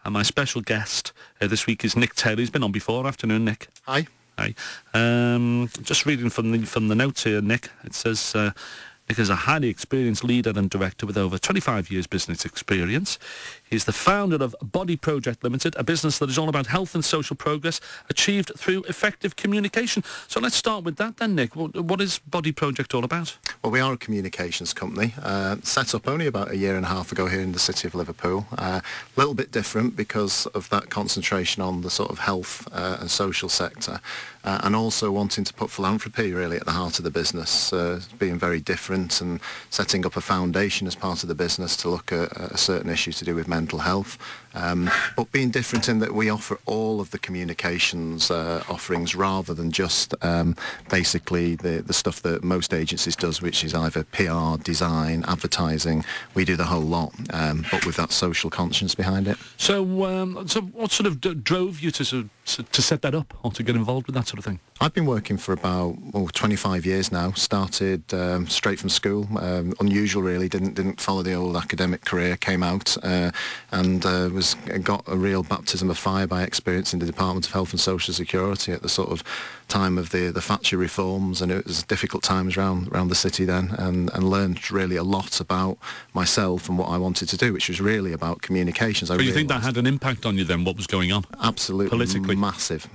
and my special guest this week is Nick Taylor. He's been on before. Afternoon, Nick. Hi. Hi. Just reading from the notes here, Nick. It says Nick is a highly experienced leader and director with over 25 years business experience. He's the founder of Body Project Limited, a business that is all about health and social progress achieved through effective communication. So let's start with that then, Nick. What is Body Project all about? Well, we are a communications company, set up only about a year and a half ago here in the city of Liverpool. A little bit different because of that concentration on the sort of health and social sector, and also wanting to put philanthropy really at the heart of the business, being very different and setting up a foundation as part of the business to look at a certain issue to do with mental health, but being different in that we offer all of the communications offerings rather than just basically the stuff that most agencies does, which is either PR, design, advertising. We do the whole lot, but with that social conscience behind it. So what sort of drove you to set that up or to get involved with that sort of thing? I've been working for about 25 years now. Started straight from school. Unusual, really. Didn't follow the old academic career. Came out and got a real baptism of fire by experience in the Department of Health and Social Security at the sort of time of the Thatcher reforms, and it was difficult times around the city then, and learned really a lot about myself and what I wanted to do, which was really about communications. But you think that had an impact on you then, what was going on? Absolutely. Politically? Massive.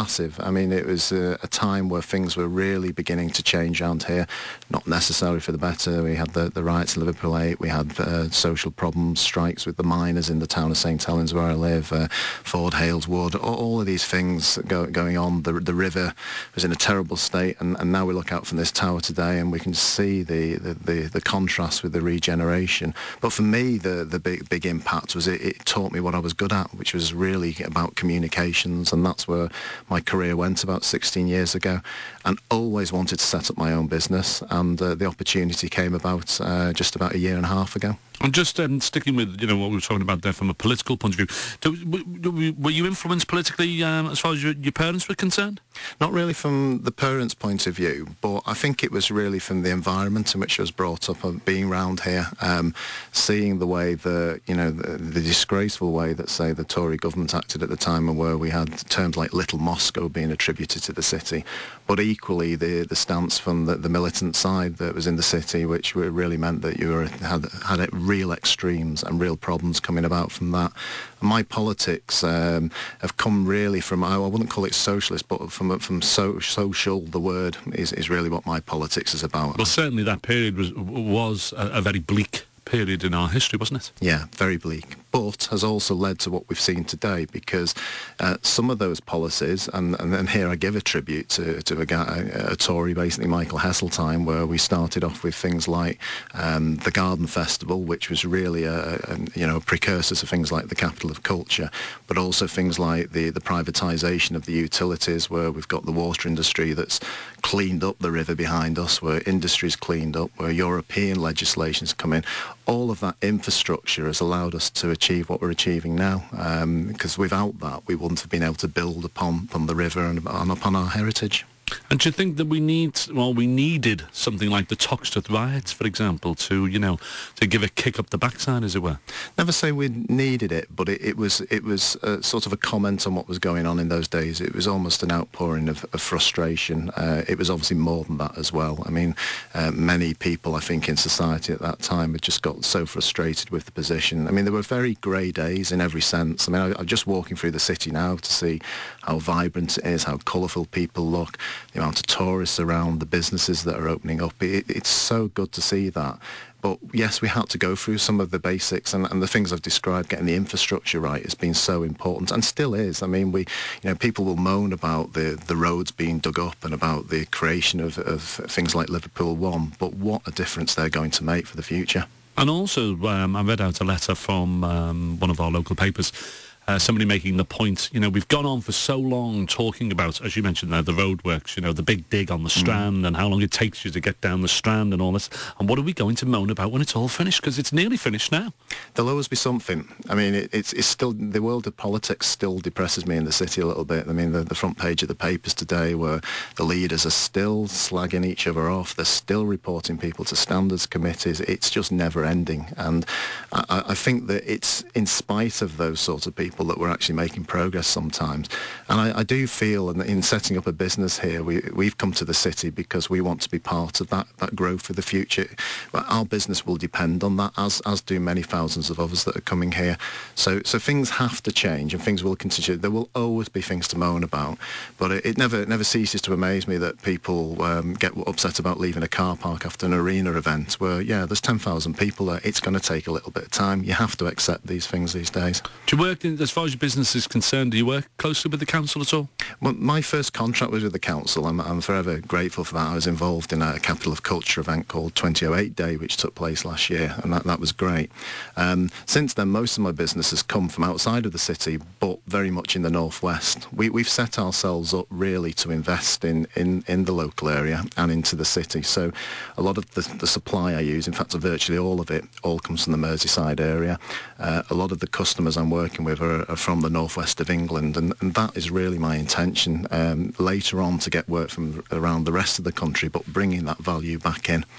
I mean, it was a time where things were really beginning to change around here, not necessarily for the better. We had the riots in Liverpool 8, we had social problems, strikes with the miners in the town of St Helens where I live, Ford Hales Wood, all of these things going on. The river was in a terrible state, and now we look out from this tower today and we can see the contrast with the regeneration. But for me, the big impact was it taught me what I was good at, which was really about communications, and that's where my career went about 16 years ago, and always wanted to set up my own business, and the opportunity came about just about a year and a half ago. I'm just sticking with what we were talking about there from a political point of view. Were you influenced politically as far as your parents were concerned? Not really from the parents' point of view, but I think it was really from the environment in which I was brought up, of being around here, seeing the way the disgraceful way that, say, the Tory government acted at the time, and where we had terms like Little Moscow being attributed to the city, but equally the stance from the militant side that was in the city, which really meant that you had real extremes and real problems coming about from that. My politics have come really from, I wouldn't call it socialist, but from social. The word is really what my politics is about. Well, certainly that period was a very bleak period in our history, wasn't it? Yeah, very bleak, but has also led to what we've seen today, because some of those policies, and here I give a tribute to a Tory, basically Michael Heseltine, where we started off with things like the Garden Festival, which was really a precursor to things like the Capital of Culture, but also things like the privatisation of the utilities, where we've got the water industry that's cleaned up the river behind us, where industry's cleaned up, where European legislation's come in. All of that infrastructure has allowed us to achieve what we're achieving now, because without that we wouldn't have been able to build upon the river and upon our heritage. And do you think that we needed something like the Toxteth riots, for example, to give a kick up the backside, as it were? Never say we needed it, but it was sort of a comment on what was going on in those days. It was almost an outpouring of frustration. It was obviously more than that as well. I mean, many people, I think, in society at that time had just got so frustrated with the position. I mean, there were very grey days in every sense. I mean, I'm just walking through the city now to see how vibrant it is, how colourful people look, the amount of tourists around, the businesses that are opening up. It's so good to see that. But yes, we had to go through some of the basics, and the things I've described, getting the infrastructure right, has been so important, and still is. I mean, people will moan about the roads being dug up and about the creation of things like Liverpool One, but what a difference they're going to make for the future. And also, I read out a letter from one of our local papers, somebody making the point, we've gone on for so long talking about, as you mentioned there, the roadworks, the big dig on the Strand and how long it takes you to get down the Strand and all this. And what are we going to moan about when it's all finished? Because it's nearly finished now. There'll always be something. I mean, it's still, the world of politics still depresses me in the city a little bit. I mean, the front page of the papers today, where the leaders are still slagging each other off, they're still reporting people to standards committees. It's just never ending. And I think that it's in spite of those sorts of people people that we're actually making progress sometimes. And I do feel, and in setting up a business here, we've come to the city because we want to be part of that growth for the future. Our business will depend on that, as do many thousands of others that are coming here. So things have to change, and things will continue. There will always be things to moan about, but it never ceases to amaze me that people get upset about leaving a car park after an arena event where, there's 10,000 people there. It's going to take a little bit of time. You have to accept these things these days. Do you work, as far as your business is concerned, do you work closely with the council at all? Well, my first contract was with the council. I'm forever grateful for that. I was involved in a Capital of Culture event called 2008 Day, which took place last year, and that was great. Since then, most of my business has come from outside of the city, but very much in the northwest. We've set ourselves up really to invest in the local area and into the city. So a lot of the supply I use, in fact, virtually all of it, all comes from the Merseyside area. A lot of the customers I'm working with are from the northwest of England, and that is really my intention later on, to get work from around the rest of the country, but bringing that value back in.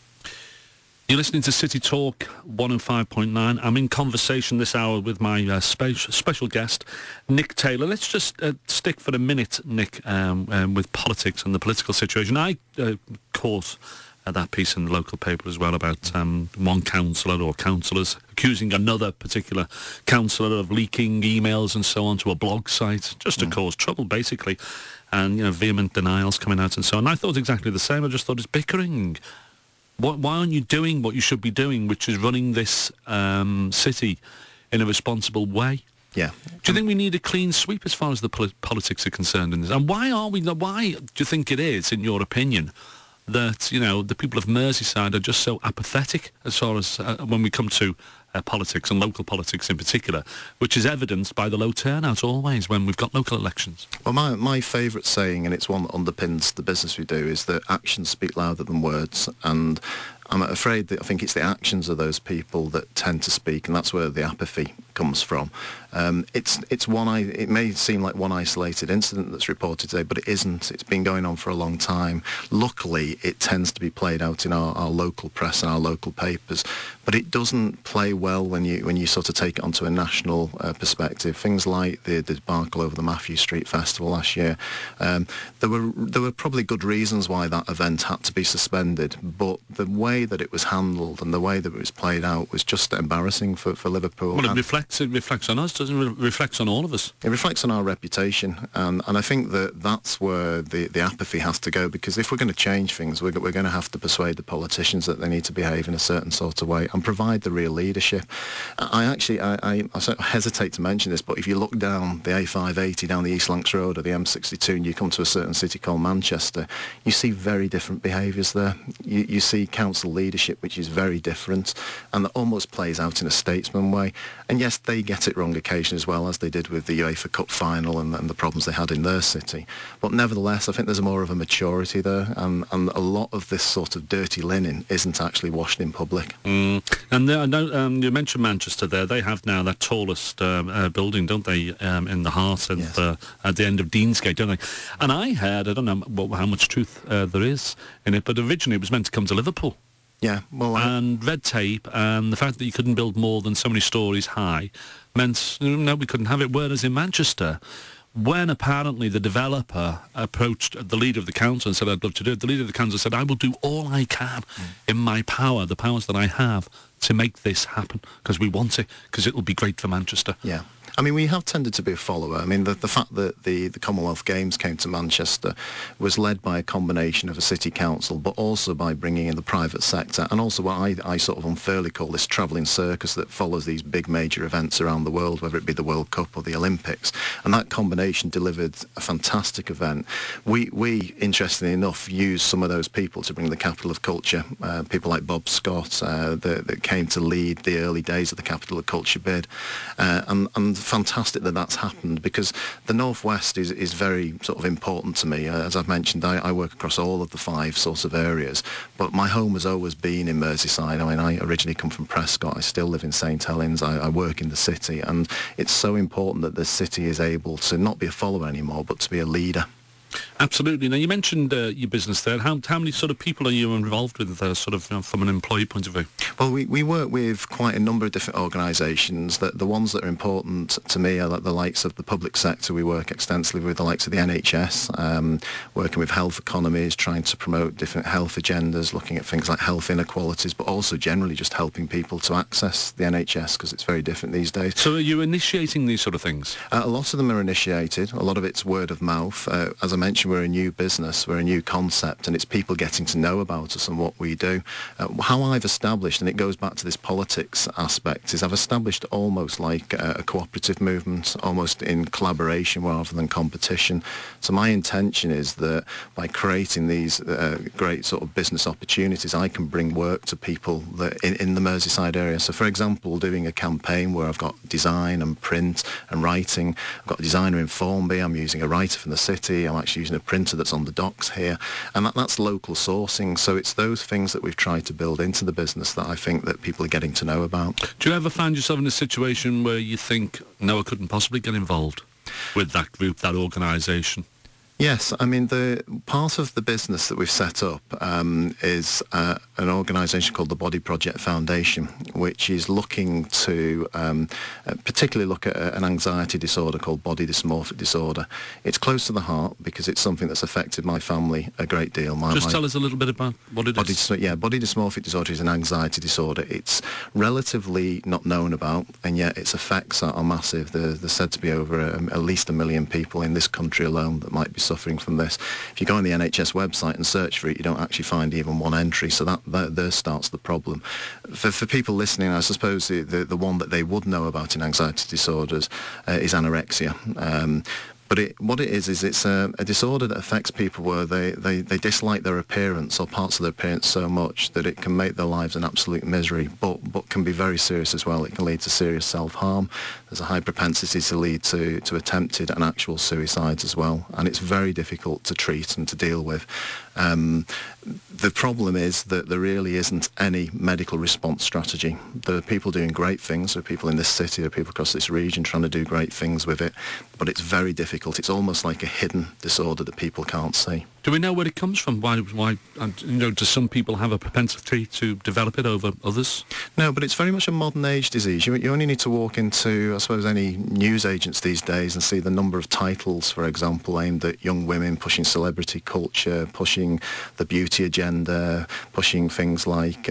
You're listening to City Talk 105.9. I'm in conversation this hour with my special guest, Nick Taylor. Let's just stick for a minute, Nick, with politics and the political situation. I caught that piece in the local paper as well about one councillor or councillors accusing another particular councillor of leaking emails and so on to a blog site, just to cause trouble, basically. And, vehement denials coming out and so on. I thought exactly the same. I just thought it's bickering. Why aren't you doing what you should be doing, which is running this city in a responsible way? Yeah. Do you think we need a clean sweep as far as the politics are concerned in this? And why do you think it is, in your opinion, that, the people of Merseyside are just so apathetic as far as when we come to politics, and local politics in particular, which is evidenced by the low turnout always when we've got local elections? Well, my favourite saying, and it's one that underpins the business we do, is that actions speak louder than words. And I'm afraid that I think it's the actions of those people that tend to speak, and that's where the apathy comes from. It may seem like one isolated incident that's reported today, but it isn't. It's been going on for a long time. Luckily, it tends to be played out in our local press and our local papers, but it doesn't play well when you sort of take it onto a national perspective. Things like the debacle over the Matthew Street Festival last year. There were probably good reasons why that event had to be suspended, but the way that it was handled and the way that it was played out was just embarrassing for Liverpool. Well, it reflects on us, doesn't it? It reflects on all of us. It reflects on our reputation, and I think that's where the apathy has to go, because if we're going to change things, we're going to have to persuade the politicians that they need to behave in a certain sort of way and provide the real leadership. I sort of hesitate to mention this, but if you look down the A580, down the East Lancs Road or the M62, and you come to a certain city called Manchester, you see very different behaviours there. You see council leadership which is very different, and that almost plays out in a statesman way. And yes, they get it wrong occasionally as well, as they did with the UEFA Cup final and the problems they had in their city. But nevertheless, I think there's more of a maturity there, and a lot of this sort of dirty linen isn't actually washed in public. And I know you mentioned Manchester there. They have now that tallest building, don't they, in the heart of, Yes. at the end of Deansgate, don't they? And I don't know how much truth there is in it, but originally it was meant to come to Liverpool. Yeah, well, And red tape and the fact that you couldn't build more than so many stories high meant, no, we couldn't have it. Whereas in Manchester, when apparently the developer approached the leader of the council and said, I'd love to do it, the leader of the council said, I will do all I can in my power, the powers that I have, to make this happen, because we want it, because it will be great for Manchester. yeah. I mean, we have tended to be a follower. I mean, the fact that the Commonwealth Games came to Manchester was led by a combination of a city council, but also by bringing in the private sector, and also what I sort of unfairly call this travelling circus that follows these big major events around the world, whether it be the World Cup or the Olympics. And that combination delivered a fantastic event. We interestingly enough, used some of those people to bring the Capital of Culture, people like Bob Scott, that came to lead the early days of the Capital of Culture bid, and fantastic that that's happened, because the Northwest is very sort of important to me. As I've mentioned, I work across all of the 5 sorts of areas, but my home has always been in Merseyside. I mean, I originally come from Prescott. I still live in St Helens. I work in the city, and it's so important that the city is able to not be a follower anymore, but to be a leader. Absolutely. Now, you mentioned your business there. How many sort of people are you involved with, sort of from an employee point of view? Well, we work with quite a number of different organisations. The ones that are important to me are the likes of the public sector. We work extensively with the likes of the NHS, working with health economies, trying to promote different health agendas, looking at things like health inequalities, but also generally just helping people to access the NHS because it's very different these days. So are you initiating these sort of things? A lot of them are initiated. A lot of it's word of mouth. As I mentioned, we're a new business, we're a new concept, and it's people getting to know about us and what we do. How I've established, and it goes back to this politics aspect, is I've established almost like a cooperative movement, almost in collaboration rather than competition. So my intention is that by creating these great sort of business opportunities, I can bring work to people that in the Merseyside area. So for example, doing a campaign where I've got design and print and writing. I've got a designer in Formby, I'm using a writer from the city, I'm actually using a printer that's on the docks here, and that's local sourcing. So it's those things that we've tried to build into the business that I think that people are getting to know about. Do you ever find yourself in a situation where you think, no, I couldn't possibly get involved with that group, that organisation? Yes, I mean, the part of the business that we've set up is an organisation called the Body Project Foundation, which is looking to particularly look at an anxiety disorder called body dysmorphic disorder. It's close to the heart because it's something that's affected my family a great deal. Just tell us a little bit about what it is. Body dysmorphic disorder is an anxiety disorder. It's relatively not known about, and yet its effects are massive. There's said to be over at least 1 million people in this country alone that might be suffering from this. If you go on the NHS website and search for it, you don't actually find even one entry, so that there starts the problem. For people listening, I suppose the one that they would know about in anxiety disorders is anorexia. But what it is it's a disorder that affects people where they dislike their appearance or parts of their appearance so much that it can make their lives an absolute misery, but can be very serious as well. It can lead to serious self-harm. There's a high propensity to lead to attempted and actual suicides as well, and it's very difficult to treat and to deal with. The problem is that there really isn't any medical response strategy. There are people doing great things. There are people in this city, there are people across this region trying to do great things with it, but it's very difficult. It's almost like a hidden disorder that people can't see. Do we know where it comes from? Why? Do some people have a propensity to develop it over others? No, but it's very much a modern age disease. You only need to walk into, I suppose, any news agents these days and see the number of titles, for example, aimed at young women, pushing celebrity culture, pushing the beauty agenda, pushing things like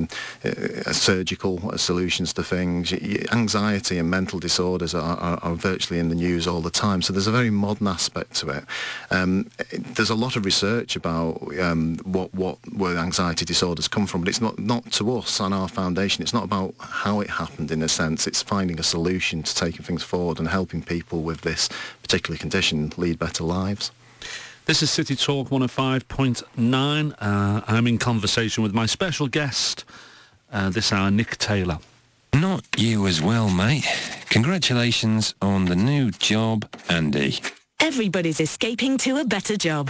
surgical solutions to things. Anxiety and mental disorders are virtually in the news all the time. So there's a very modern aspect to it. There's a lot of research about where anxiety disorders come from, but it's not to us on our foundation. It's not about how it happened in a sense. It's finding a solution to taking things forward and helping people with this particular condition lead better lives. This is City Talk 105.9. I'm in conversation with my special guest this hour, Nick Taylor. Not you as well, mate. Congratulations on the new job, Andy. Everybody's escaping to a better job.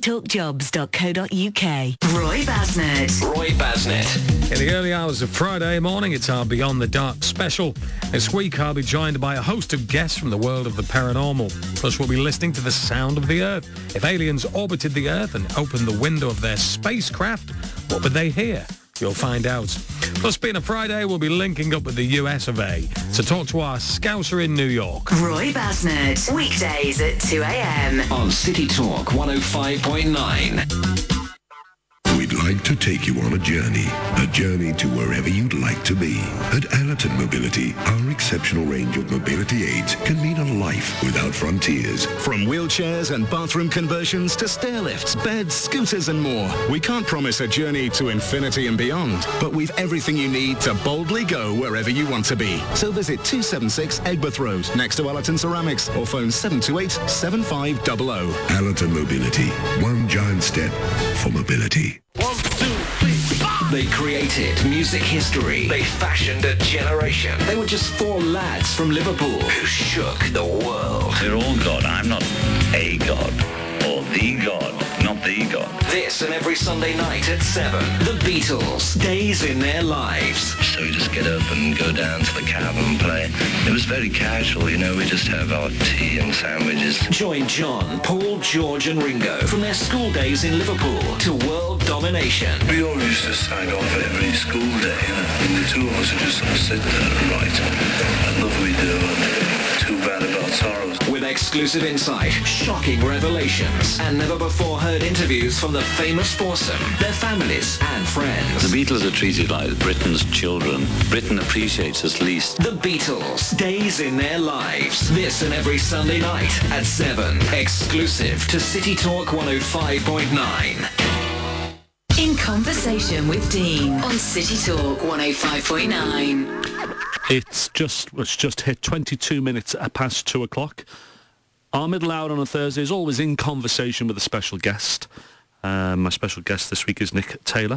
citytalkjobs.co.uk. Roy Basnett. Roy Basnett. In the early hours of Friday morning, it's our Beyond the Dark special. This week, I'll be joined by a host of guests from the world of the paranormal. Plus, we'll be listening to the sound of the Earth. If aliens orbited the Earth and opened the window of their spacecraft, what would they hear? You'll find out. Plus, being a Friday, we'll be linking up with the US of A to talk to our Scouser in New York. Roy Basnett. Weekdays at 2 a.m. On City Talk 105.9. We'd like to take you on a journey to wherever you'd like to be. At Allerton Mobility, our exceptional range of mobility aids can mean a life without frontiers. From wheelchairs and bathroom conversions to stair lifts, beds, scooters and more. We can't promise a journey to infinity and beyond, but we've everything you need to boldly go wherever you want to be. So visit 276 Egbert Road, next to Allerton Ceramics, or phone 728-7500. Allerton Mobility, one giant step for mobility. 1, 2, 3, 4. They created music history. They fashioned a generation. They were just 4 lads from Liverpool who shook the world. They're all God. I'm not a God or the God. Not they got. This and every Sunday night at 7. The Beatles, Days in Their Lives. So we just get up and go down to the cab and play. It was very casual, you know, we just have our tea and sandwiches. Join John, Paul, George and Ringo from their school days in Liverpool to world domination. We all used to sag off every school day, you know, and the two of us would just sort of sit there and write. I love we do, and too bad about sorrows. With exclusive insight, shocking revelations, and never-before-heard interviews from the famous foursome, their families and friends. The Beatles are treated like Britain's children. Britain appreciates us least. The Beatles, Days in Their Lives. This and every Sunday night at 7. Exclusive to City Talk 105.9. In Conversation with Dean on City Talk 105.9. It's just hit 22 minutes past 2 o'clock. Our middle hour on a Thursday is always in conversation with a special guest. My special guest this week is Nick Taylor.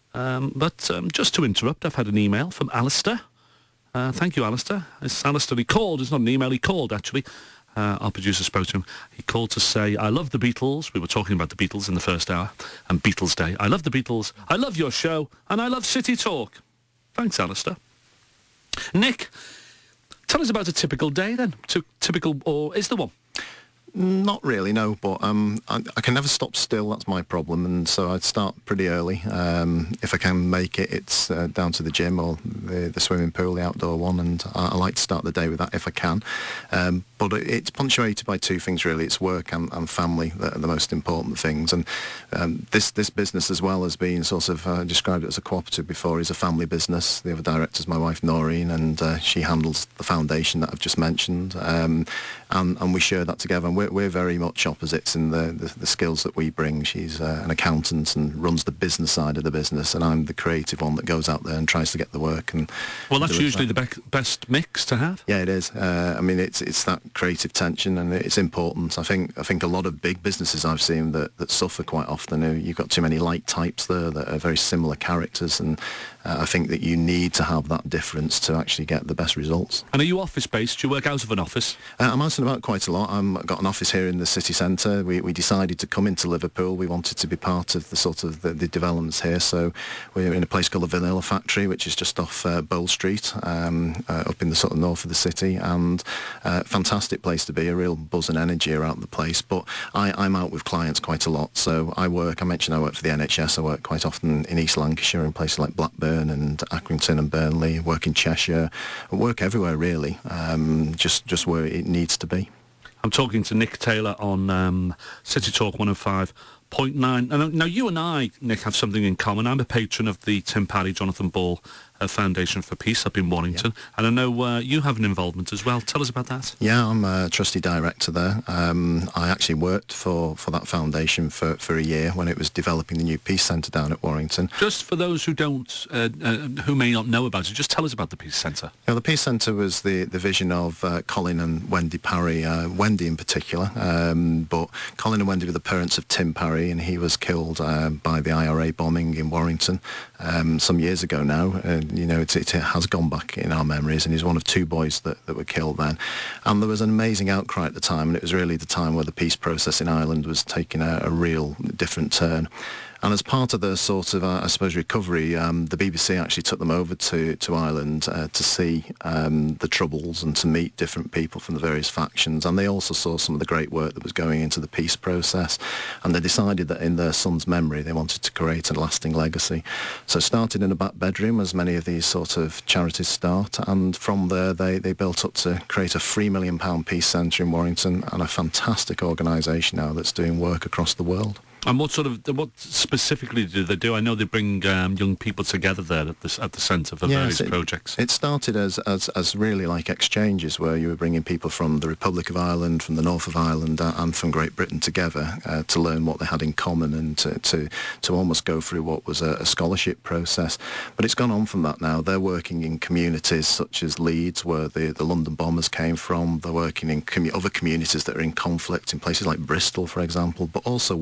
But just to interrupt, I've had an email from Alistair. Thank you, Alistair. It's Alistair. He called. It's not an email. He called, actually. Our producer spoke to him. He called to say, I love the Beatles. We were talking about the Beatles in the first hour. And Beatles Day. I love the Beatles. I love your show. And I love City Talk. Thanks, Alistair. Nick, tell us about a typical day then. Typical, or is there one? Not really, no, but I can never stop still, that's my problem, and so I'd start pretty early. If I can make it, it's down to the gym or the swimming pool, the outdoor one, and I like to start the day with that if I can. But it's punctuated by two things, really. It's work and family that are the most important things, and this business, as well as being sort of described it as a cooperative before, is a family business. The other director's my wife, Noreen, and she handles the foundation that I've just mentioned, and we share that together. And we're very much opposites in the skills that we bring. She's an accountant and runs the business side of the business, and I'm the creative one that goes out there and tries to get the work. And well, that's usually the best mix to have. Yeah, it is. I mean, it's that creative tension, and it's important. I think a lot of big businesses I've seen that suffer quite often. You've got too many light types there that are very similar characters, and I think that you need to have that difference to actually get the best results. And are you office-based? Do you work out of an office? I'm out and about quite a lot. I've got an office here in the city centre. We decided to come into Liverpool. We wanted to be part of the sort of the developments here, so we're in a place called the Vanilla Factory, which is just off Bowl Street, up in the sort of north of the city, and fantastic place to be, a real buzz and energy around the place. But I'm out with clients quite a lot, so I mentioned I work for the NHS. I work quite often in East Lancashire, in places like Blackburn and Accrington and Burnley, work in Cheshire, I work everywhere really, just where it needs to be. I'm talking to Nick Taylor on City Talk 105.9. Now, you and I, Nick, have something in common. I'm a patron of the Tim Parry, Jonathan Ball Foundation for Peace up in Warrington, and I know you have an involvement as well. Tell us about that. Yeah, I'm a trustee director there. I actually worked for that foundation for a year when it was developing the new Peace Centre down at Warrington. Just for those who who may not know about it, just tell us about the Peace Centre. Yeah, the Peace Centre was the vision of Colin and Wendy Parry, Wendy in particular, but Colin and Wendy were the parents of Tim Parry, and he was killed by the IRA bombing in Warrington some years ago now. It has gone back in our memories, and he's one of two boys that were killed then. And there was an amazing outcry at the time, and it was really the time where the peace process in Ireland was taking a real different turn. And as part of the sort of, I suppose, recovery, the BBC actually took them over to Ireland to see the troubles and to meet different people from the various factions. And they also saw some of the great work that was going into the peace process. And they decided that in their son's memory, they wanted to create a lasting legacy. So started in a back bedroom, as many of these sort of charities start. And from there, they built up to create a £3 million peace centre in Warrington, and a fantastic organisation now that's doing work across the world. And what specifically do they do? I know they bring young people together there at the centre for various projects. It started as really like exchanges, where you were bringing people from the Republic of Ireland, from the north of Ireland, and from Great Britain together to learn what they had in common, and to almost go through what was a scholarship process. But it's gone on from that now. They're working in communities such as Leeds, where the London bombers came from. They're working in other communities that are in conflict, in places like Bristol, for example, but also worldwide.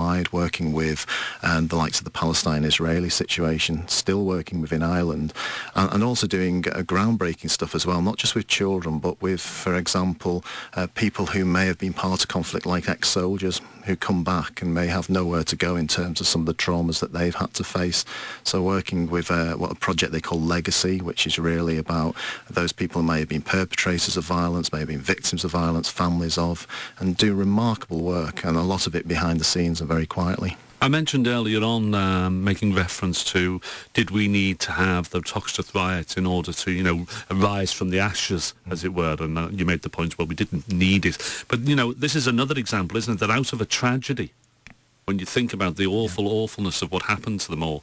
worldwide, working with the likes of the Palestine-Israeli situation, still working within Ireland, and also doing groundbreaking stuff as well, not just with children, but with, for example, people who may have been part of conflict, like ex-soldiers who come back and may have nowhere to go in terms of some of the traumas that they've had to face. So working with a project they call Legacy, which is really about those people who may have been perpetrators of violence, may have been victims of violence, families of, and do remarkable work, and a lot of it behind the scenes and very quietly. I mentioned earlier on, making reference to, did we need to have the Toxteth riots in order to, rise from the ashes, as it were? And you made the point, well, we didn't need it. But, this is another example, isn't it, that out of a tragedy, when you think about the awfulness of what happened to them all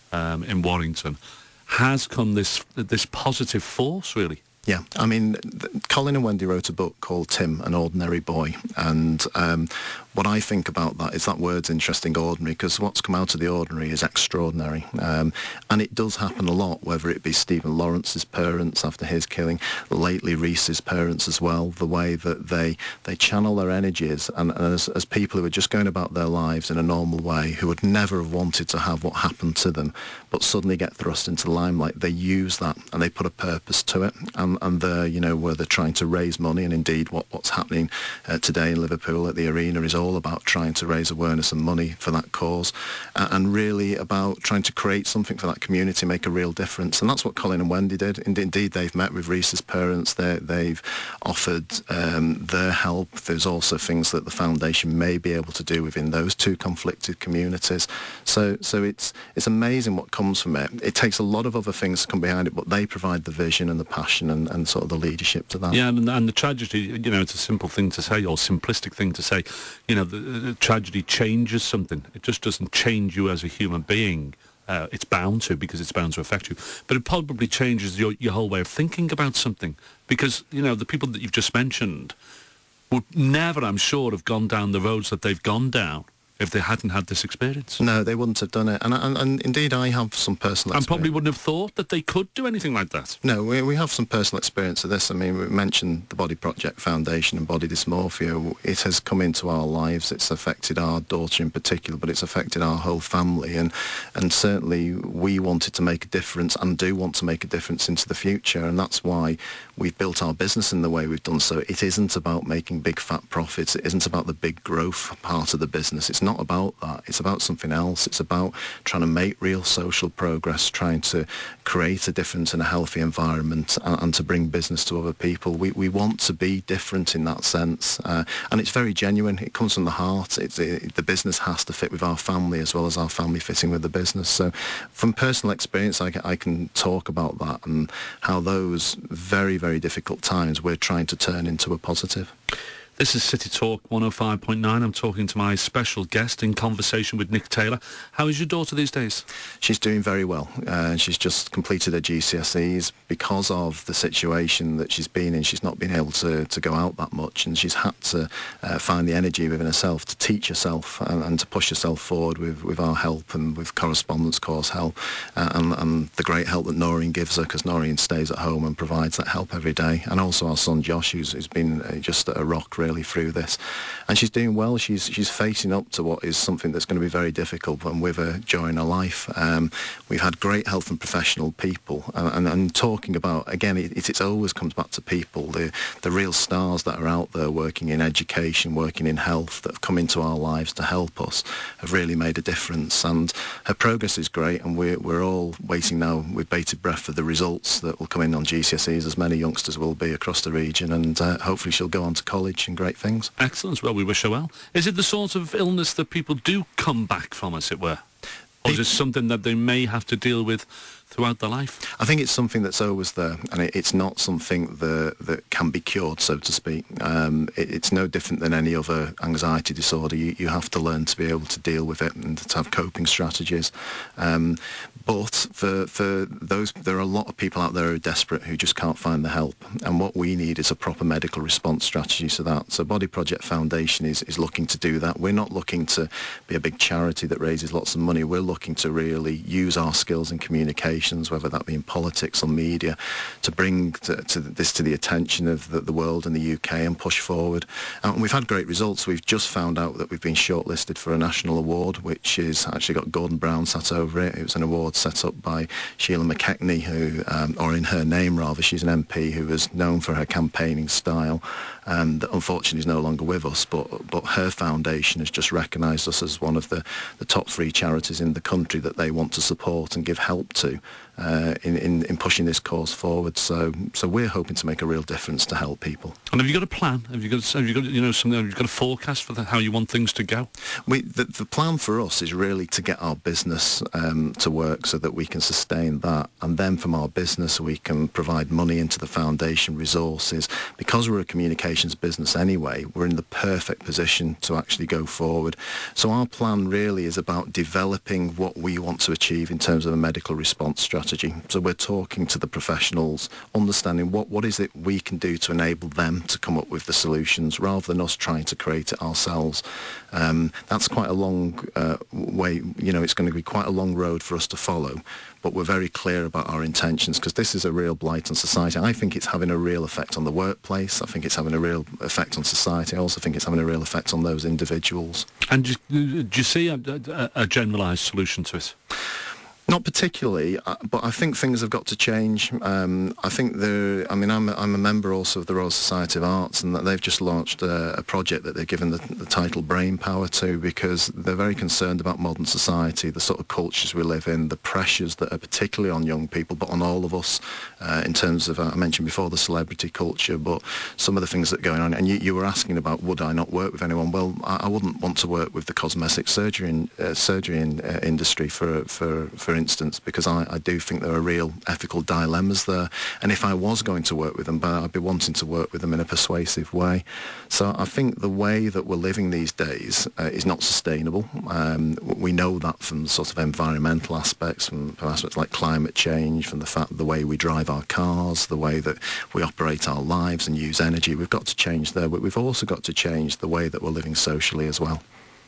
in Warrington, has come this positive force, really. Yeah, I mean, Colin and Wendy wrote a book called Tim, An Ordinary Boy, and what I think about that is that word's interesting, ordinary, because what's come out of the ordinary is extraordinary, and it does happen a lot, whether it be Stephen Lawrence's parents after his killing, lately Reese's parents as well, the way that they channel their energies, and as people who are just going about their lives in a normal way, who would never have wanted to have what happened to them, but suddenly get thrust into the limelight, they use that and they put a purpose to it, and they're, where they're trying to raise money, and indeed what's happening today in Liverpool at the arena is all about trying to raise awareness and money for that cause, and really about trying to create something for that community, make a real difference. And that's what Colin and Wendy did. Indeed, they've met with Reese's parents. They've offered their help. There's also things that the foundation may be able to do within those two conflicted communities. So it's amazing what comes from it. It takes a lot of other things to come behind it, but they provide the vision and the passion and sort of the leadership to that. Yeah, and the tragedy, it's a simple thing to say, or simplistic thing to say. The tragedy changes something. It just doesn't change you as a human being. It's bound to, because it's bound to affect you. But it probably changes your whole way of thinking about something. Because, the people that you've just mentioned would never, I'm sure, have gone down the roads that they've gone down if they hadn't had this experience. No, they wouldn't have done it. And indeed, I have some personal experience. And probably wouldn't have thought that they could do anything like that. No, we have some personal experience of this. I mean, we mentioned the Body Project Foundation and body dysmorphia. It has come into our lives. It's affected our daughter in particular, but it's affected our whole family. And certainly we wanted to make a difference and do want to make a difference into the future. And that's why we've built our business in the way we've done so. It isn't about making big fat profits. It isn't about the big growth part of the business. It's not about that. It's about something else. It's about trying to make real social progress, trying to create a difference in a healthy environment, and to bring business to other people. We want to be different in that sense, and it's very genuine. It comes from the heart. The business has to fit with our family as well as our family fitting with the business. So from personal experience, I can talk about that and how those very, very difficult times we're trying to turn into a positive. This is City Talk 105.9. I'm talking to my special guest in conversation with Nick Taylor. How is your daughter these days? She's doing very well. She's just completed her GCSEs. Because of the situation that she's been in, she's not been able to go out that much, and she's had to find the energy within herself to teach herself and to push herself forward with our help and with correspondence course help, and the great help that Noreen gives her, because Noreen stays at home and provides that help every day. And also our son Josh, who's been just a rock really through this, and she's doing well. She's facing up to what is something that's going to be very difficult, and with her joy in her life. We've had great health and professional people, and talking about, again, it always comes back to people, the real stars that are out there working in education, working in health, that have come into our lives to help us, have really made a difference. And her progress is great, and we're all waiting now with bated breath for the results that will come in on GCSEs, as many youngsters will be across the region, and hopefully she'll go on to college and great things. Excellent. Well, we wish her well. Is it the sort of illness that people do come back from, as it were? Or is it something that they may have to deal with throughout their life? I think it's something that's always there, and it's not something that can be cured, so to speak. It's no different than any other anxiety disorder. You have to learn to be able to deal with it and to have coping strategies. But for those, there are a lot of people out there who are desperate, who just can't find the help. And what we need is a proper medical response strategy to that. So Body Project Foundation is looking to do that. We're not looking to be a big charity that raises lots of money. We're looking to really use our skills in communication communications, whether that be in politics or media, to bring this to the attention of the world and the UK and push forward. And we've had great results. We've just found out that we've been shortlisted for a national award, which is actually got Gordon Brown sat over it. It was an award set up by Sheila McKechnie, who, or in her name rather, she's an MP who was known for her campaigning style, and unfortunately is no longer with us, but her foundation has just recognised us as one of the top 3 charities in the country that they want to support and give help to in pushing this cause forward. So we're hoping to make a real difference to help people. And have you got a plan? Have you got something? Have you got a forecast for how you want things to go? The plan for us is really to get our business to work so that we can sustain that, and then from our business we can provide money into the foundation, resources. Because we're a communications business anyway, we're in the perfect position to actually go forward. So our plan really is about developing what we want to achieve in terms of a medical response strategy. So we're talking to the professionals, understanding what is it we can do to enable them to come up with the solutions rather than us trying to create it ourselves. That's quite a long way, it's going to be quite a long road for us to follow, but we're very clear about our intentions because this is a real blight on society. I think it's having a real effect on the workplace. I think it's having a real effect on society. I also think it's having a real effect on those individuals. And do you see a generalised solution to it? Not particularly, but I think things have got to change. I think I'm a member also of the Royal Society of Arts, and they've just launched a project that they've given the title Brain Power to, because they're very concerned about modern society, the sort of cultures we live in, the pressures that are particularly on young people, but on all of us in terms of, I mentioned before, the celebrity culture, but some of the things that are going on. And you were asking about, would I not work with anyone? Well, I wouldn't want to work with the cosmetic surgery industry, for instance, because I do think there are real ethical dilemmas there. And if I was going to work with them, I'd be wanting to work with them in a persuasive way. So I think the way that we're living these days is not sustainable. We know that from sort of environmental aspects, from aspects like climate change, from the way we drive our cars, the way that we operate our lives and use energy. We've got to change there, but we've also got to change the way that we're living socially as well.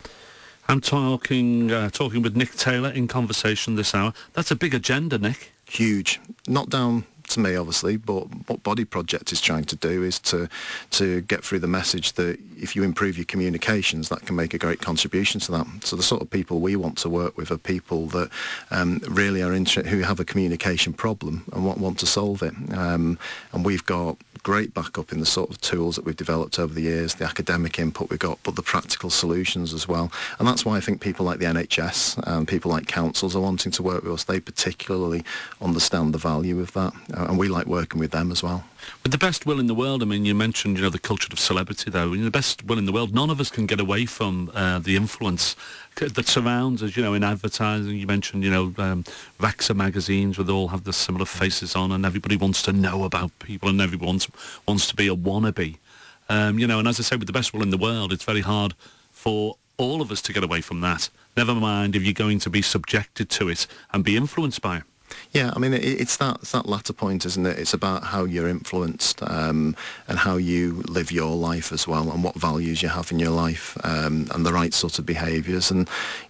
I'm talking with Nick Taylor in conversation this hour. That's a big agenda, Nick. Huge. Not down to me, obviously, but what Body Project is trying to do is to get through the message that if you improve your communications, that can make a great contribution to that. So the sort of people we want to work with are people that really are who have a communication problem and want to solve it. And we've got great backup in the sort of tools that we've developed over the years, the academic input we've got, but the practical solutions as well. And that's why I think people like the NHS and people like councils are wanting to work with us. They particularly understand the value of that, and we like working with them as well. With the best will in the world, I mean, you mentioned, the culture of celebrity, though. The best will in the world, none of us can get away from the influence that surrounds us, in advertising. You mentioned, Vaxxer magazines, where they all have the similar faces on, and everybody wants to know about people, and everyone wants to be a wannabe. And as I say, with the best will in the world, it's very hard for all of us to get away from that. Never mind if you're going to be subjected to it and be influenced by it. Yeah, I mean, it's that latter point, isn't it? It's about how you're influenced and how you live your life as well, and what values you have in your life, and the right sort of behaviours. And,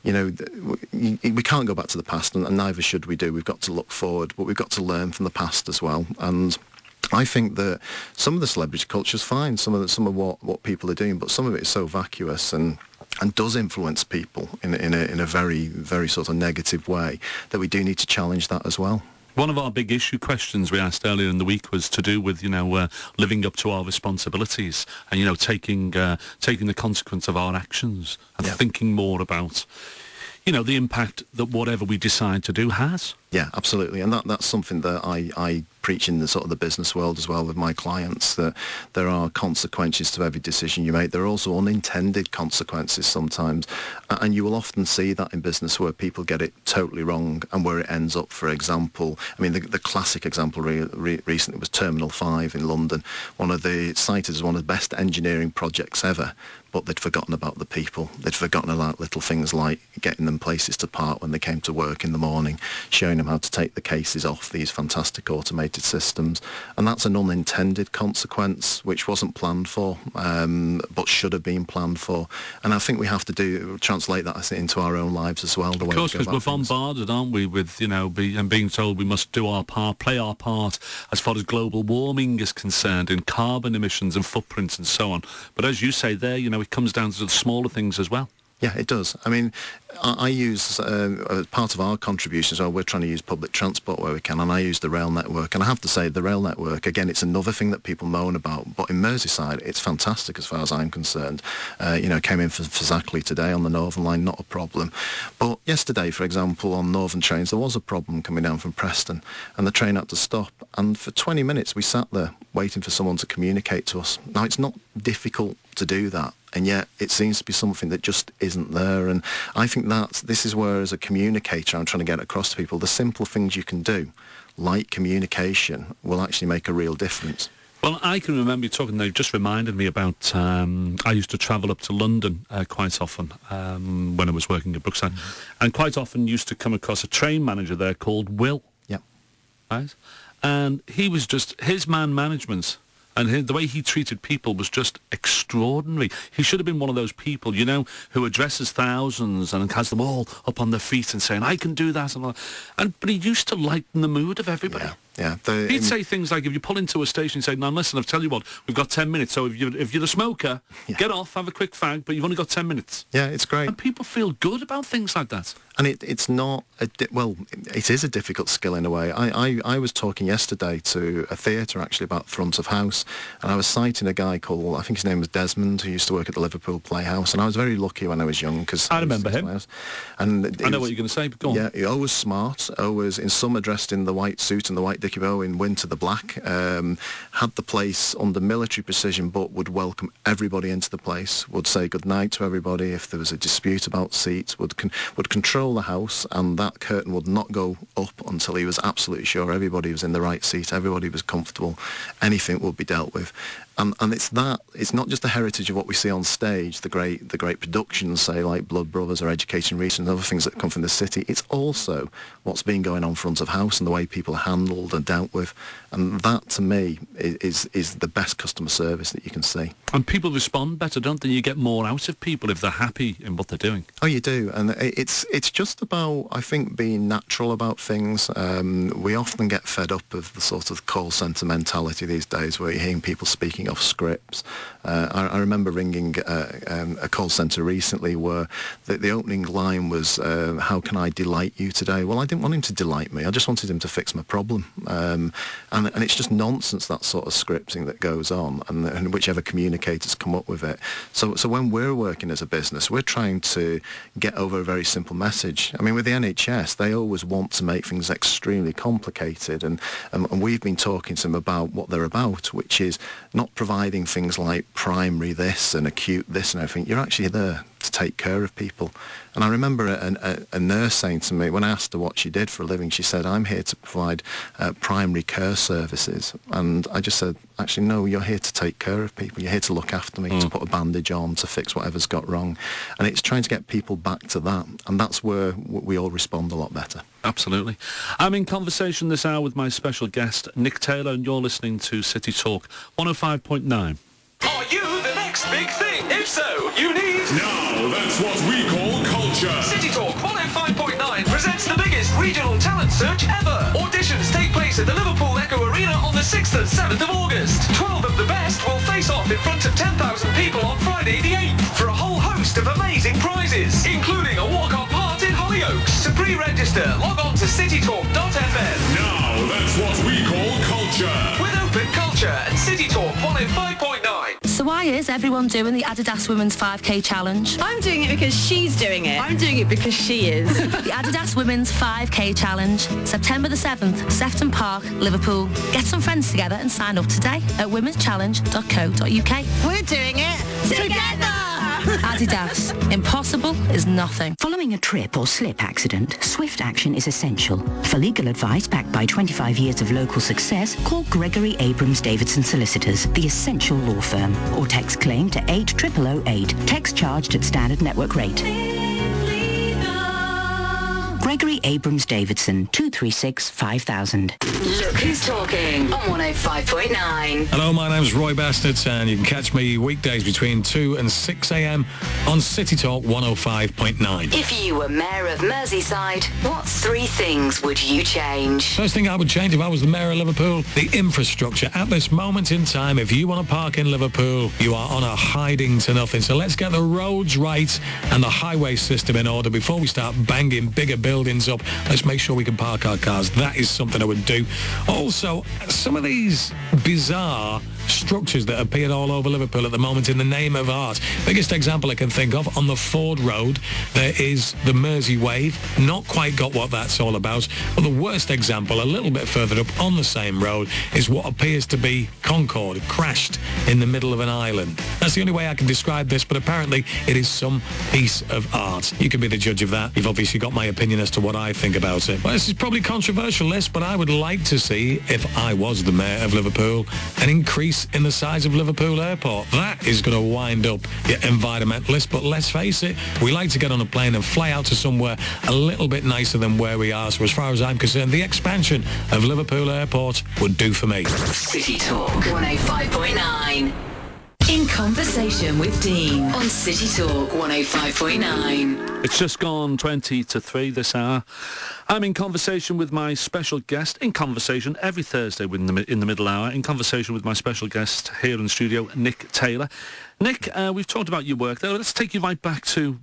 we can't go back to the past, and neither should we do. We've got to look forward, but we've got to learn from the past as well. And I think that some of the celebrity culture is fine, some of what people are doing, but some of it is so vacuous and does influence people in a very, very sort of negative way that we do need to challenge that as well. One of our big issue questions we asked earlier in the week was to do with, living up to our responsibilities and, taking the consequence of our actions and thinking more about, the impact that whatever we decide to do has. Yeah, absolutely. And that's something that I preach in the sort of the business world as well with my clients, that there are consequences to every decision you make. There are also unintended consequences sometimes. And you will often see that in business where people get it totally wrong and where it ends up, for example, I mean, the classic example recently was Terminal 5 in London. Cited as one of the best engineering projects ever, but they'd forgotten about the people. They'd forgotten about little things like getting them places to park when they came to work in the morning, showing them how to take the cases off these fantastic automated systems. And that's an unintended consequence, which wasn't planned for, but should have been planned for. And I think we have to translate that into our own lives as well. Of course, because we're bombarded, aren't we, with, being told we must do our part, play our part as far as global warming is concerned, in carbon emissions and footprints and so on. But as you say there, it comes down to the smaller things as well. Yeah, it does. I mean, I use, part of our contributions, we're trying to use public transport where we can, and I use the rail network. And I have to say, the rail network, again, it's another thing that people moan about, but in Merseyside, it's fantastic as far as I'm concerned. Came in for Zackley today on the Northern Line, not a problem. But yesterday, for example, on Northern trains, there was a problem coming down from Preston, and the train had to stop. And for 20 minutes, we sat there waiting for someone to communicate to us. Now, it's not difficult to do that, and yet it seems to be something that just isn't there. And I think this is where, as a communicator, I'm trying to get across to people, the simple things you can do, like communication, will actually make a real difference. Well, I can remember you talking, they just reminded me about, I used to travel up to London quite often when I was working at Brookside, and quite often used to come across a train manager there called Will. Yeah. Right? And he was just, his man management and the way he treated people was just extraordinary. He should have been one of those people, who addresses thousands and has them all up on their feet and saying, I can do that. But he used to lighten the mood of everybody. Yeah. He'd say things like, if you pull into a station and say, now listen, I'll tell you what, we've got 10 minutes, so if you're a smoker, get off, have a quick fag, but you've only got 10 minutes. Yeah, it's great. And people feel good about things like that. And it's not, it is a difficult skill in a way. I was talking yesterday to a theatre actually about front of house, and I was citing a guy called, I think his name was Desmond, who used to work at the Liverpool Playhouse, and I was very lucky when I was young because I remember him. And I know what you're going to say, but go on. Yeah, he always smart, always in summer dressed in the white suit and the white dicky bow, in winter the black, had the place under military precision, but would welcome everybody into the place, would say good night to everybody if there was a dispute about seats, would control the house, and that curtain would not go up until he was absolutely sure everybody was in the right seat, everybody was comfortable, anything would be dealt with. And it's not just the heritage of what we see on stage, the great productions, say, like Blood Brothers or Education Reach and other things that come from the city. It's also what's been going on front of house and the way people are handled and dealt with. And that, to me, is the best customer service that you can see. And people respond better, don't they? You get more out of people if they're happy in what they're doing. Oh, you do. And it's just about, I think, being natural about things. We often get fed up of the sort of call centre mentality these days where you're hearing people speaking off scripts. I remember ringing a call centre recently where the opening line was, how can I delight you today? Well, I didn't want him to delight me. I just wanted him to fix my problem. And it's just nonsense, that sort of scripting that goes on, and whichever communicators come up with it. So when we're working as a business, we're trying to get over a very simple message. I mean, with the NHS, they always want to make things extremely complicated, and we've been talking to them about what they're about, which is not providing things like primary this and acute this and everything. You're actually there to take care of people. And I remember a nurse saying to me, when I asked her what she did for a living, she said, I'm here to provide primary care services. And I just said, actually, no, you're here to take care of people. You're here to look after me, to put a bandage on, to fix whatever's got wrong. And it's trying to get people back to that. And that's where we all respond a lot better. Absolutely. I'm in conversation this hour with my special guest, Nick Taylor, and you're listening to City Talk 105.9. Are you the next big thing? If so, you need... Now that's what we call culture. City Talk 105.9 presents the biggest regional talent search ever. Auditions take place at the Liverpool Echo Arena on the 6th and 7th of August. 12 of the best will face off in front of 10,000 people on Friday the 8th for a whole host of amazing prizes, including a walk-on part in Hollyoaks. To pre-register, log on to citytalk.fm. Now that's what we call culture. With Open Culture and City Talk 105.9. So why is everyone doing the Adidas Women's 5K Challenge? I'm doing it because she's doing it. I'm doing it because she is. The Adidas Women's 5K Challenge, September the 7th, Sefton Park, Liverpool. Get some friends together and sign up today at womenschallenge.co.uk. We're doing it together! Adidas. Impossible is nothing. Following a trip or slip accident, swift action is essential. For legal advice backed by 25 years of local success, call Gregory Abrams Davidson Solicitors, the essential law firm, or text claim to 80008. Text charged at standard network rate. Gregory Abrams Davidson, 236 5000. Look who's talking on 105.9. Hello, my name's Roy Bastards, and you can catch me weekdays between 2 and 6 a.m. on City Talk 105.9. If you were Mayor of Merseyside, what 3 things would you change? First thing I would change if I was the Mayor of Liverpool, the infrastructure. At this moment in time, if you want to park in Liverpool, you are on a hiding to nothing. So let's get the roads right and the highway system in order before we start banging bigger buildings up. Let's make sure we can park our cars. That is something I would do. Also, some of these bizarre structures that appear all over Liverpool at the moment in the name of art. Biggest example I can think of, on the Ford Road, there is the Mersey Wave. Not quite got what that's all about. But the worst example, a little bit further up on the same road, is what appears to be Concorde, crashed in the middle of an island. That's the only way I can describe this, but apparently it is some piece of art. You can be the judge of that. You've obviously got my opinion as to what I think about it. Well, this is probably controversial, this, but I would like to see, if I was the Mayor of Liverpool, an increase in the size of Liverpool Airport. That is going to wind up your environmentalists, but let's face it, we like to get on a plane and fly out to somewhere a little bit nicer than where we are. So as far as I'm concerned, the expansion of Liverpool Airport would do for me. City Talk 105.9. In Conversation with Dean on City Talk 105.9. It's just gone 20 to 3 this hour. I'm in conversation with my special guest, in conversation every Thursday in the middle hour, in conversation with my special guest here in the studio, Nick Taylor. Nick, we've talked about your work there. Let's take you right back to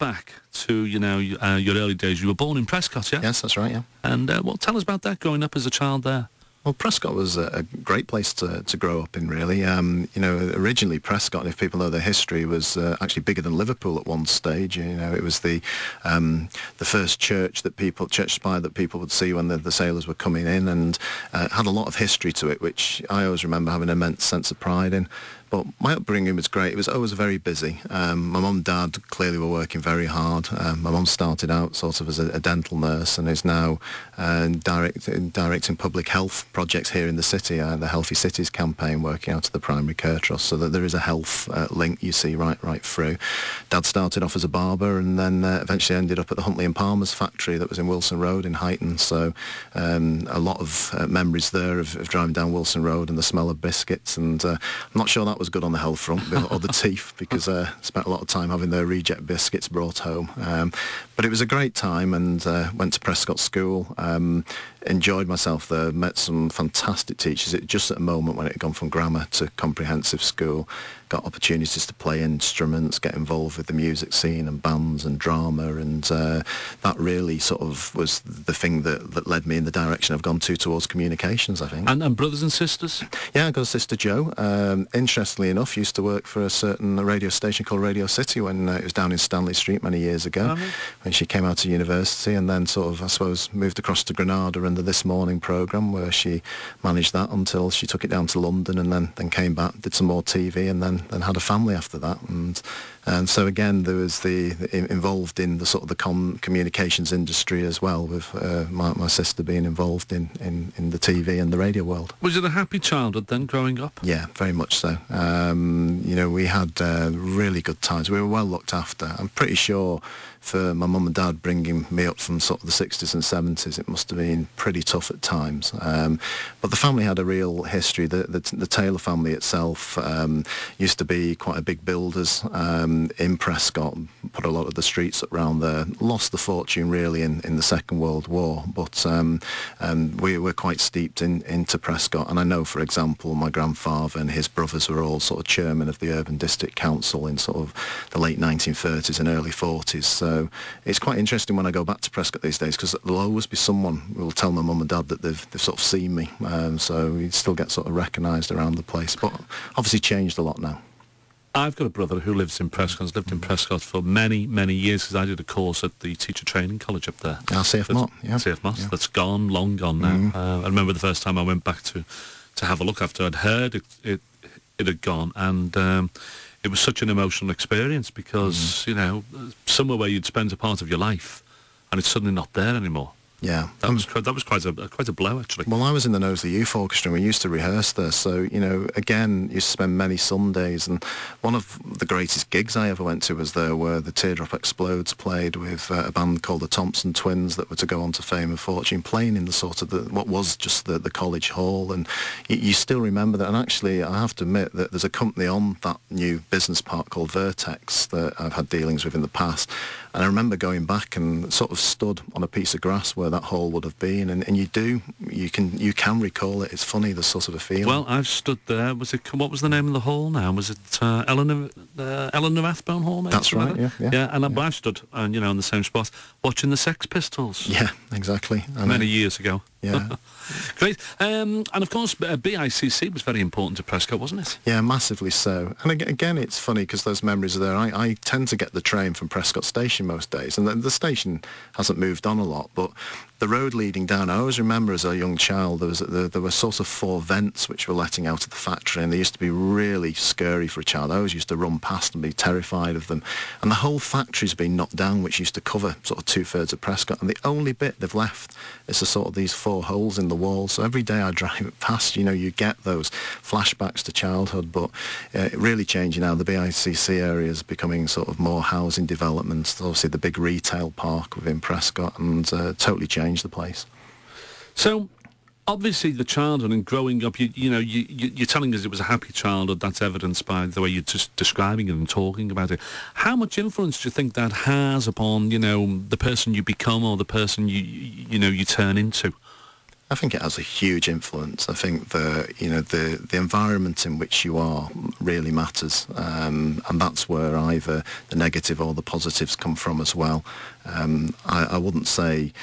your early days. You were born in Prescott, yeah? Yes, that's right, yeah. And well, tell us about that, growing up as a child there. Well, Prescott was a great place to grow up in, really. Originally Prescott, if people know their history, was actually bigger than Liverpool at one stage. It was the first church spire that people would see when the sailors were coming in, and had a lot of history to it, which I always remember having an immense sense of pride in. But my upbringing was great. It was always very busy. My mum and dad clearly were working very hard. My mum started out sort of as a dental nurse and is now directing public health projects here in the city, the Healthy Cities campaign, working out of the Primary Care Trust, so that there is a health link you see right through. Dad started off as a barber and then eventually ended up at the Huntley and Palmer's factory that was in Wilson Road in Huyton. So a lot of memories there of driving down Wilson Road and the smell of biscuits. And I'm not sure that was good on the health front, or the teeth, because I spent a lot of time having the reject biscuits brought home. But it was a great time, and went to Prescott School, enjoyed myself there, met some fantastic teachers. It just at a moment when it had gone from grammar to comprehensive school, got opportunities to play instruments, get involved with the music scene and bands and drama, and that really sort of was the thing that led me in the direction I've gone towards communications, I think. And brothers and sisters? Yeah, I got a sister, Jo. Interestingly enough, used to work for a certain radio station called Radio City when it was down in Stanley Street many years ago, when she came out of university, and then sort of, I suppose, moved across to Granada under the This Morning programme, where she managed that until she took it down to London, and then came back, did some more TV, and then had a family after that. And so again, there was involved in the sort of the communications industry as well, with my sister being involved in the TV and the radio world. Was it a happy childhood then, growing up? Yeah, very much so. We had really good times. We were well looked after. I'm pretty sure for my mum and dad bringing me up from sort of the 60s and 70s, it must have been pretty tough at times. But the family had a real history. The Taylor family itself used to be quite a big builders in Prescott, put a lot of the streets around there, lost the fortune really in the Second World War, but we were quite steeped into Prescott. And I know, for example, my grandfather and his brothers were all sort of chairman of the Urban District Council in sort of the late 1930s and early 40s. So it's quite interesting when I go back to Prescott these days, because there'll always be someone who will tell my mum and dad that they've sort of seen me. So you still get sort of recognised around the place, but obviously changed a lot now. I've got a brother who lives in Prescott, has lived in Prescott for many, many years, because I did a course at the Teacher Training College up there. CF Mott, yeah. CF Mott, that's gone, long gone now. I remember the first time I went back to have a look after I'd heard it had gone, and it was such an emotional experience, because, somewhere where you'd spent a part of your life, and it's suddenly not there anymore. Yeah. That was quite a blow, actually. Well, I was in the Nose of the Youth Orchestra, and we used to rehearse there. So, again, you spend many Sundays, and one of the greatest gigs I ever went to was there, where the Teardrop Explodes played with a band called the Thompson Twins that were to go on to fame and fortune, playing in the sort of what was just the college hall, and you still remember that. And actually, I have to admit that there's a company on that new business park called Vertex that I've had dealings with in the past, and I remember going back and sort of stood on a piece of grass where that hall would have been, and you can recall it. It's funny, the sort of a feeling. Well, I've stood there. What was the name of the hall now? Was it Eleanor Rathbone Hall? Maybe? That's right. Like that? Yeah. And I've stood, in the same spot, watching the Sex Pistols. Yeah, exactly. Many years ago. Yeah. Great. And of course, BICC was very important to Prescot, wasn't it? Yeah, massively so. And again, it's funny because those memories are there. I tend to get the train from Prescot Station most days, and the station hasn't moved on a lot, but the road leading down, I always remember as a young child, there were sort of 4 vents which were letting out of the factory, and they used to be really scary for a child. I always used to run past and be terrified of them. And the whole factory's been knocked down, which used to cover sort of 2/3 of Prescott, and the only bit they've left is the sort of these 4 holes in the wall. So every day I drive it past, you get those flashbacks to childhood, but really changing now. The BICC area is becoming sort of more housing developments, obviously the big retail park within Prescott, and totally changed the place. So, obviously, the childhood and growing up, you're telling us it was a happy childhood. That's evidenced by the way you're just describing it and talking about it. How much influence do you think that has upon, the person you become or the person you turn into? I think it has a huge influence. I think the environment in which you are really matters, and that's where either the negative or the positives come from as well. I wouldn't say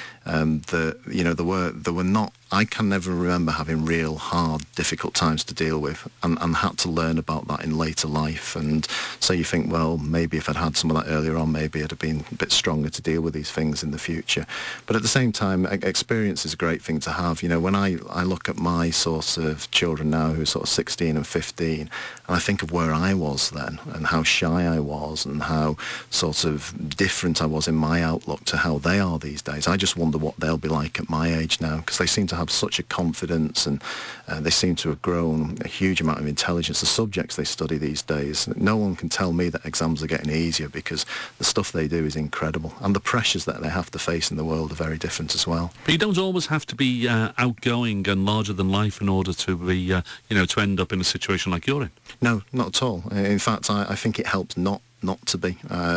that there were not. I can never remember having real hard, difficult times to deal with, and had to learn about that in later life. And so you think, well, maybe if I'd had some of that earlier on, maybe I'd have been a bit stronger to deal with these things in the future. But at the same time, experience is a great thing to have. When I look at my sort of children now, who are sort of 16 and 15, and I think of where I was then, and how shy I was, and how sort of different I was in my outlook to how they are these days. I just wonder what they'll be like at my age now, because they seem to have such a confidence, and they seem to have grown a huge amount of intelligence. The subjects they study these days, no one can tell me that exams are getting easier, because the stuff they do is incredible, and the pressures that they have to face in the world are very different as well. But you don't always have to be outgoing and larger than life in order to be, to end up in a situation like you're in. No, not at all. In fact, I think it helps not to be.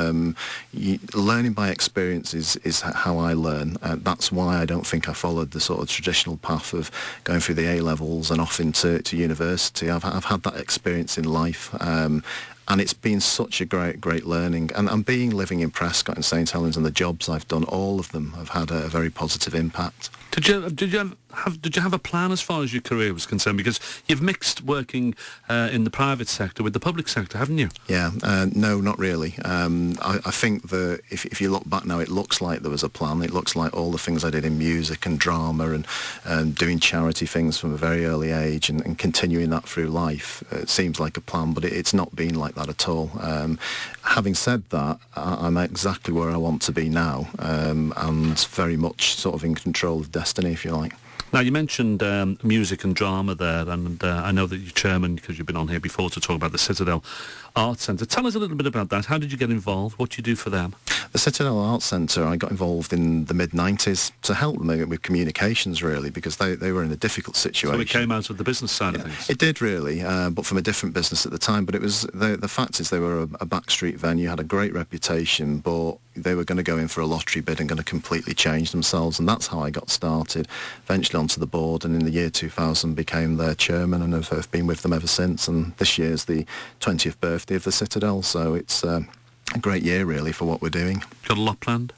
Learning by experience is how I learn. That's why I don't think I followed the sort of traditional path of going through the A-levels and off into university. I've had that experience in life. And it's been such a great learning. And living in Prescott and St Helens, and the jobs I've done, all of them have had a very positive impact. Did you have a plan as far as your career was concerned? Because you've mixed working in the private sector with the public sector, haven't you? Yeah, no, not really. I think that if you look back now, it looks like there was a plan. It looks like all the things I did in music and drama and doing charity things from a very early age and continuing that through life. It seems like a plan, but it's not been like that at all. Having said that, I'm exactly where I want to be now, and very much sort of in control of destiny, if you like. Now, you mentioned music and drama there, and I know that you're chairman, because you've been on here before, to talk about the Citadel Arts Centre. Tell us a little bit about that. How did you get involved? What do you do for them? The Citadel Arts Centre, I got involved in the mid-90s to help them with communications, really, because they were in a difficult situation. So it came out of the business side of things? It did, really, but from a different business at the time. But it was the fact is they were a backstreet venue, had a great reputation, but they were going to go in for a lottery bid and going to completely change themselves, and that's how I got started. Eventually onto the board, and in the year 2000 became their chairman, and have been with them ever since. And this year's the 20th birthday of the Citadel, so it's a great year really for what we're doing. Got a lot planned?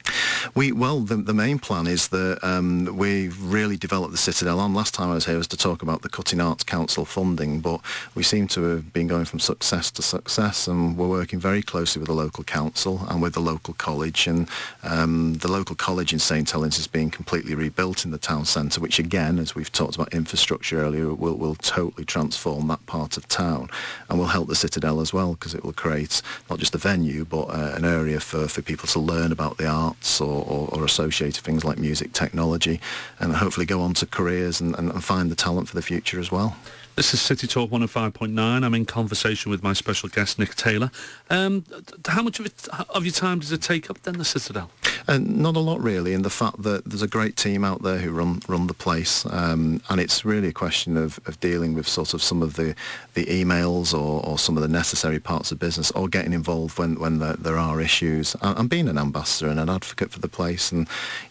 The main plan is that we've really developed the Citadel on. Last time I was here was to talk about the Cutting Arts Council funding, but we seem to have been going from success to success, and we're working very closely with the local council and with the local college, and the local college in St Helens is being completely rebuilt in the town centre, which again, as we've talked about infrastructure earlier, will totally transform that part of town, and will help the Citadel as well, because it will create not just a venue but an area for people to learn about the arts, or or associated things like music technology, and hopefully go on to careers and find the talent for the future as well. This is City Talk 105.9. I'm in conversation with my special guest, Nick Taylor. How much of your time does it take up then, the Citadel? Not a lot, really, in the fact that there's a great team out there who run the place, and it's really a question of dealing with sort of some of the emails or some of the necessary parts of business, or getting involved when there are issues. I'm being an ambassador and an advocate for the place, and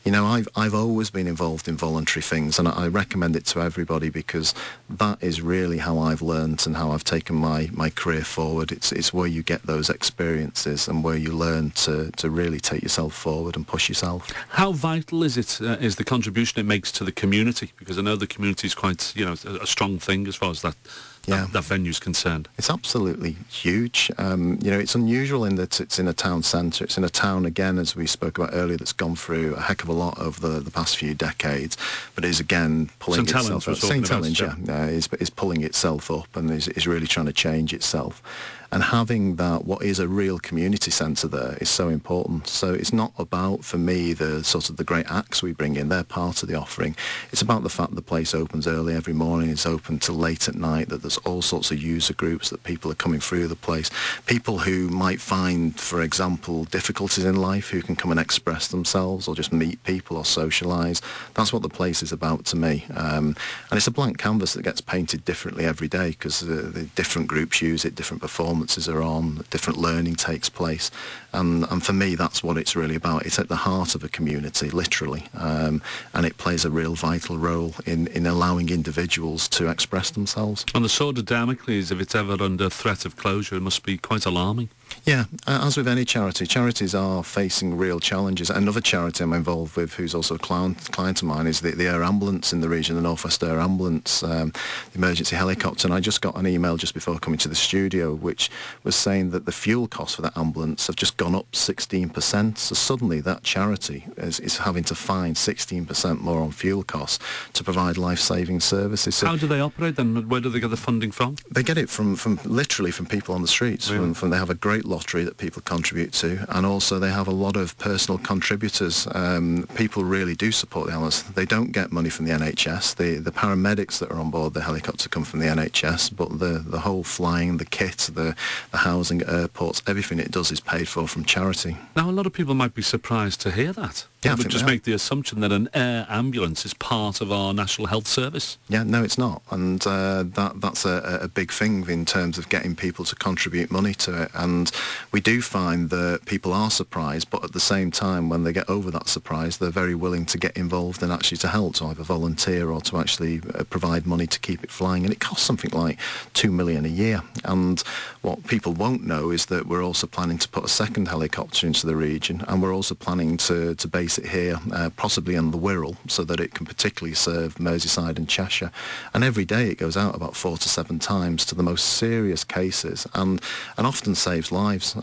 I've always been involved in voluntary things, and I recommend it to everybody because that is really how I've learned and how I've taken my career forward. It's where you get those experiences and where you learn to really take yourself forward and push yourself. How vital is it, is the contribution it makes to the community? Because I know the community is quite, a strong thing as far as that venue's concerned. It's absolutely huge. It's unusual in that it's in a town centre. It's in a town, again, as we spoke about earlier, that's gone through a heck of a lot over the past few decades, but is again pulling itself up. St Helens, is pulling itself up and is really trying to change itself. And having that, what is a real community centre there, is so important. So it's not about, for me, the sort of the great acts we bring in. They're part of the offering. It's about the fact the place opens early every morning. It's open till late at night, that there's all sorts of user groups, that people are coming through the place. People who might find, for example, difficulties in life, who can come and express themselves or just meet people or socialise. That's what the place is about to me. And it's a blank canvas that gets painted differently every day because the different groups use it, different performances are on, different learning takes place, and for me that's what it's really about. It's at the heart of a community, literally, and it plays a real vital role in allowing individuals to express themselves. And the sword of Damocles, if it's ever under threat of closure, it must be quite alarming. Yeah, as with any charity, charities are facing real challenges. Another charity I'm involved with, who's also a client of mine, is the Air Ambulance in the region, the North West Air Ambulance, the emergency helicopter. And I just got an email just before coming to the studio, which was saying that the fuel costs for that ambulance have just gone up 16%. So suddenly that charity is having to find 16% more on fuel costs to provide life-saving services. So how do they operate then? Where do they get the funding from? They get it from literally from people on the streets. Really? They have a great lottery that people contribute to, and also they have a lot of personal contributors. People really do support the ambulance. They don't get money from the NHS. The paramedics that are on board the helicopter come from the NHS, but the whole flying, the kit, the housing at airports, everything it does is paid for from charity. Now, a lot of people might be surprised to hear that. Yeah, they would just make the assumption that an air ambulance is part of our National Health Service. Yeah, no, it's not, and that's a big thing in terms of getting people to contribute money to it. And we do find that people are surprised, but at the same time, when they get over that surprise, they're very willing to get involved and actually to help, to either volunteer or to actually provide money to keep it flying. And it costs something like $2 million a year. And what people won't know is that we're also planning to put a second helicopter into the region, and we're also planning to base it here, possibly in the Wirral, so that it can particularly serve Merseyside and Cheshire. And every day it goes out about 4 to 7 times to the most serious cases, and often saves lives.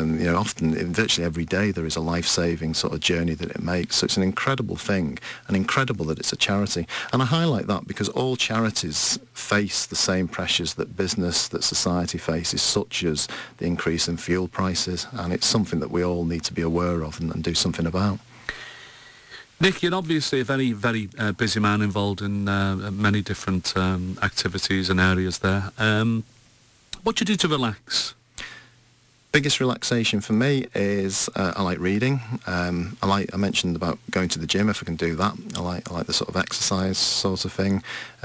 Often, virtually every day, there is a life-saving sort of journey that it makes. So it's an incredible thing, and incredible that it's a charity. And I highlight that because all charities face the same pressures that business, that society faces, such as the increase in fuel prices, and it's something that we all need to be aware of and do something about. Nick, you're obviously a very, very busy man involved in many different activities and areas there. What do you do to relax? Biggest relaxation for me is I like reading. I mentioned about going to the gym, if I can do that. I like the sort of exercise sort of thing.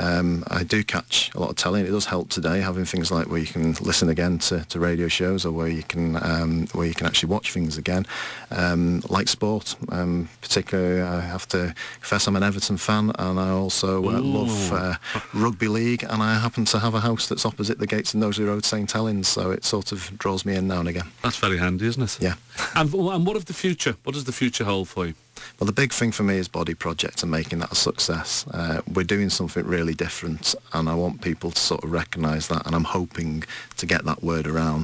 I do catch a lot of telly, and it does help today, having things like where you can listen again to radio shows, or where you can actually watch things again. Like sport, particularly I have to confess I'm an Everton fan, and I also love rugby league, and I happen to have a house that's opposite the gates of Knowsley Road, St Helens, so it sort of draws me in now and again. That's very handy, isn't it? Yeah. And what of the future? What does the future hold for you? Well, the big thing for me is Body Project and making that a success. We're doing something really different, and I want people to sort of recognise that, and I'm hoping to get that word around.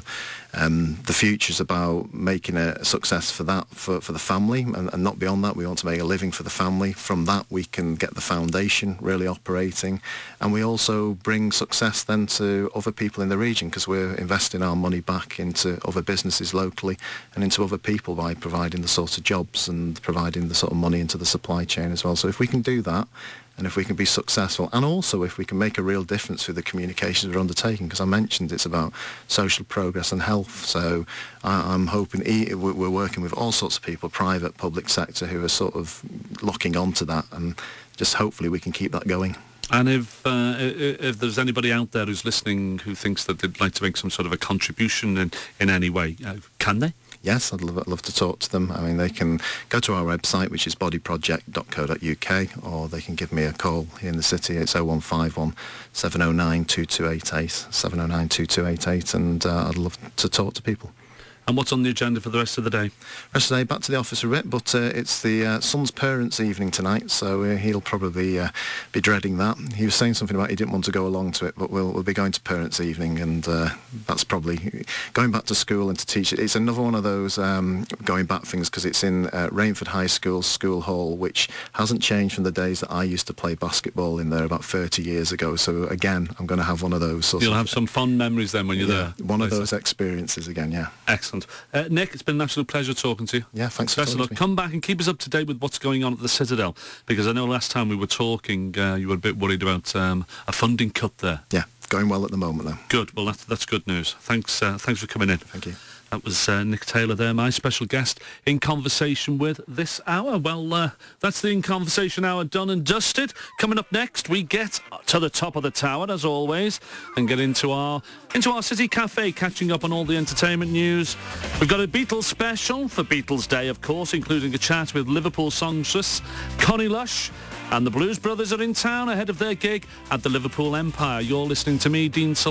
The future's about making a success for that, for the family, and not beyond that. We want to make a living for the family. From that, we can get the foundation really operating, and we also bring success then to other people in the region, because we're investing our money back into other businesses locally and into other people by providing the sort of jobs and providing the sort of money into the supply chain as well. So if we can do that, and if we can be successful, and also if we can make a real difference through the communications we're undertaking, because I mentioned it's about social progress and health. So I'm hoping we're working with all sorts of people, private, public sector, who are sort of locking onto that, and just hopefully we can keep that going. And if there's anybody out there who's listening who thinks that they'd like to make some sort of a contribution in any way, can they? Yes, I'd love to talk to them. I mean, they can go to our website, which is bodyproject.co.uk, or they can give me a call here in the city. It's 0151 709 2288, 709 2288, and I'd love to talk to people. And what's on the agenda for the rest of the day? Rest of the day, back to the office a bit, but it's the son's parents' evening tonight, so he'll probably be dreading that. He was saying something about he didn't want to go along to it, but we'll be going to parents' evening, and that's probably going back to school and to teach it. It's another one of those going back things, because it's in Rainford High School, School Hall, which hasn't changed from the days that I used to play basketball in there about 30 years ago. So again, I'm going to have one of those. You'll have some fond memories then when you're there. One of those experiences again, yeah. Excellent. Nick, it's been an absolute pleasure talking to you. Yeah, thanks for talking to me. Come back and keep us up to date with what's going on at the Citadel, because I know last time we were talking, you were a bit worried about a funding cut there. Yeah, going well at the moment, though. Good. Well, that's good news. Thanks for coming in. Thank you. That was Nick Taylor there, my special guest in Conversation With this hour. Well, that's the In Conversation hour done and dusted. Coming up next, we get to the top of the tower, as always, and get into our City Cafe, catching up on all the entertainment news. We've got a Beatles special for Beatles Day, of course, including a chat with Liverpool songstress Connie Lush. And the Blues Brothers are in town ahead of their gig at the Liverpool Empire. You're listening to me, Dean Sullivan.